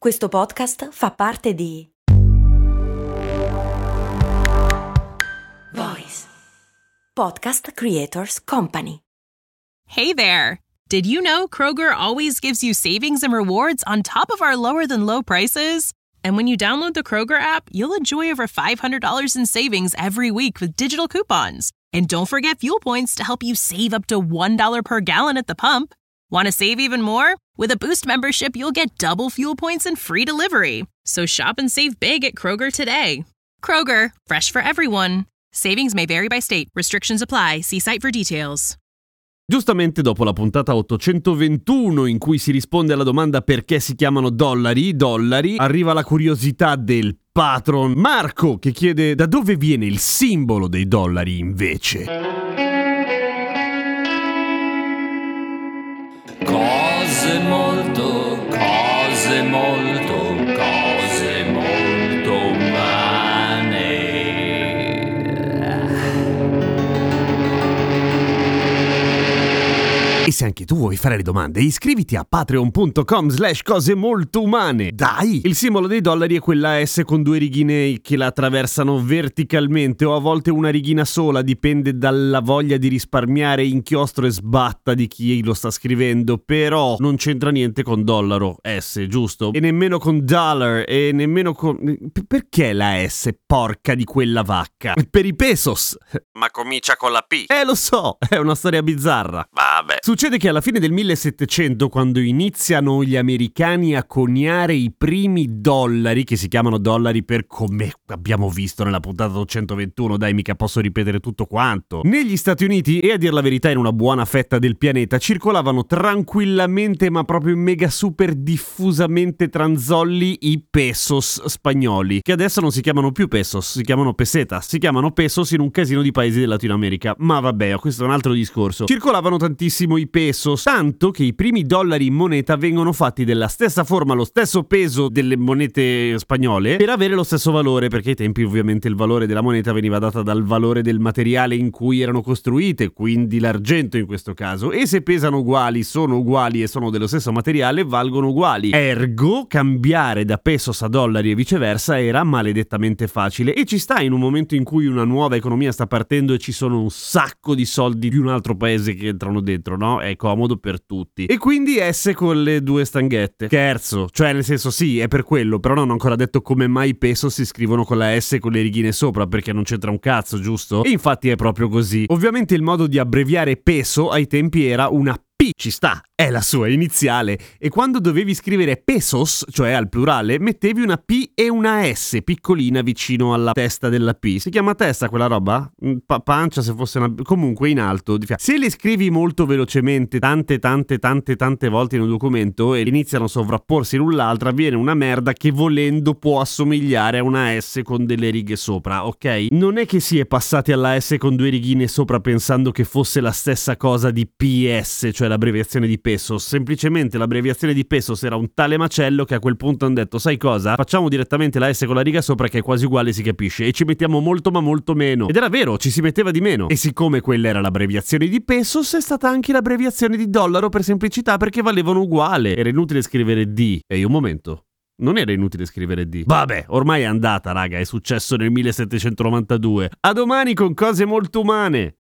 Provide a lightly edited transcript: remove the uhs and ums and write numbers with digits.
Questo podcast fa parte di Voice Podcast Creators Company. Hey there! Did you know Kroger always gives you savings and rewards on top of our lower-than-low prices? And when you download the Kroger app, you'll enjoy over $500 in savings every week with digital coupons. And don't forget fuel points to help you save up to $1 per gallon at the pump. Want to save even more? With a Boost membership, you'll get double fuel points and free delivery. So shop and save big at Kroger today. Kroger, fresh for everyone. Savings may vary by state. Restrictions apply. See site for details. Giustamente dopo la puntata 821 in cui si risponde alla domanda perché si chiamano dollari, arriva la curiosità del patron Marco che chiede da dove viene il simbolo dei dollari invece. Cose molto umane. E se anche tu vuoi fare le domande, iscriviti a patreon.com/cosemoltoumane. Dai! Il simbolo dei dollari è quella S con due righine che la attraversano verticalmente o a volte una righina sola, dipende dalla voglia di risparmiare inchiostro e sbatta di chi lo sta scrivendo, però non c'entra niente con dollaro, S, giusto? E nemmeno con dollar, e nemmeno con... Perché la S, porca di quella vacca? Per i pesos! Ma comincia con la P. Lo so, è una storia bizzarra. Vabbè. Succede che alla fine del 1700, quando iniziano gli americani a coniare i primi dollari, che si chiamano dollari per come abbiamo visto nella puntata 821, dai, mica posso ripetere tutto quanto, negli Stati Uniti e a dir la verità in una buona fetta del pianeta circolavano tranquillamente ma proprio mega super diffusamente tranzolli i pesos spagnoli, che adesso non si chiamano più pesos, si chiamano pesetas, si chiamano pesos in un casino di paesi del Latino America, ma vabbè, questo è un altro discorso. Circolavano tantissimo i pesos, tanto che i primi dollari in moneta vengono fatti della stessa forma, lo stesso peso delle monete spagnole, per avere lo stesso valore, perché ai tempi ovviamente il valore della moneta veniva data dal valore del materiale in cui erano costruite, quindi l'argento in questo caso, e se pesano uguali, sono uguali e sono dello stesso materiale, valgono uguali. Ergo, cambiare da pesos a dollari e viceversa era maledettamente facile, e ci sta in un momento in cui una nuova economia sta partendo e ci sono un sacco di soldi di un altro paese che entrano dentro, no? È comodo per tutti. E quindi S con le due stanghette. Scherzo, cioè nel senso sì, è per quello, però non ho ancora detto come mai i peso si scrivono con la S con le righine sopra, perché non c'entra un cazzo, giusto? E infatti è proprio così. Ovviamente il modo di abbreviare peso ai tempi era una P, ci sta, è la sua iniziale, e quando dovevi scrivere pesos, cioè al plurale, mettevi una P e una S piccolina vicino alla testa della P. Si chiama testa quella roba? Pancia se fosse una... comunque in alto. Se le scrivi molto velocemente, tante volte in un documento e iniziano a sovrapporsi l'un l'altra, viene una merda che volendo può assomigliare a una S con delle righe sopra, ok? Non è che si è passati alla S con due righine sopra pensando che fosse la stessa cosa di PS, cioè l'abbreviazione di pesos, semplicemente l'abbreviazione di pesos era un tale macello che a quel punto hanno detto sai cosa? Facciamo direttamente la S con la riga sopra che è quasi uguale, si capisce, e ci mettiamo molto ma molto meno. Ed era vero, ci si metteva di meno. E siccome quella era l'abbreviazione di pesos, è stata anche l'abbreviazione di dollaro per semplicità, perché valevano uguale. Era inutile scrivere D. Ehi, un momento. Non era inutile scrivere D. Vabbè, ormai è andata, raga, è successo nel 1792. A domani con cose molto umane.